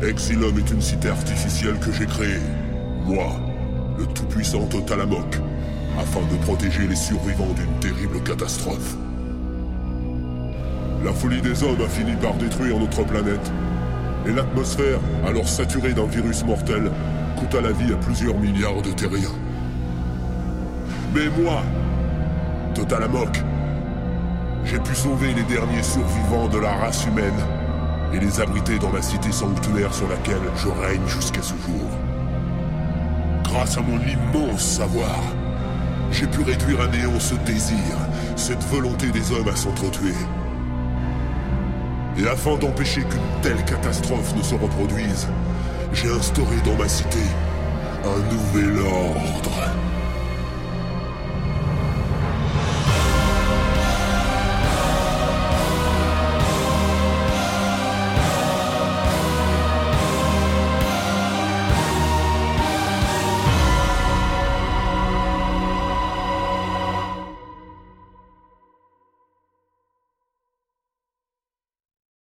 Exilum est une cité artificielle que j'ai créée. Moi, le tout-puissant Totalamok, afin de protéger les survivants d'une terrible catastrophe. La folie des hommes a fini par détruire notre planète. Et l'atmosphère, alors saturée d'un virus mortel, coûta la vie à plusieurs milliards de terriens. Mais moi, Totalamok, j'ai pu sauver les derniers survivants de la race humaine et les abriter dans ma cité sanctuaire sur laquelle je règne jusqu'à ce jour. Grâce à mon immense savoir, j'ai pu réduire à néant ce désir, cette volonté des hommes à s'entretuer. Et afin d'empêcher qu'une telle catastrophe ne se reproduise, j'ai instauré dans ma cité un nouvel ordre.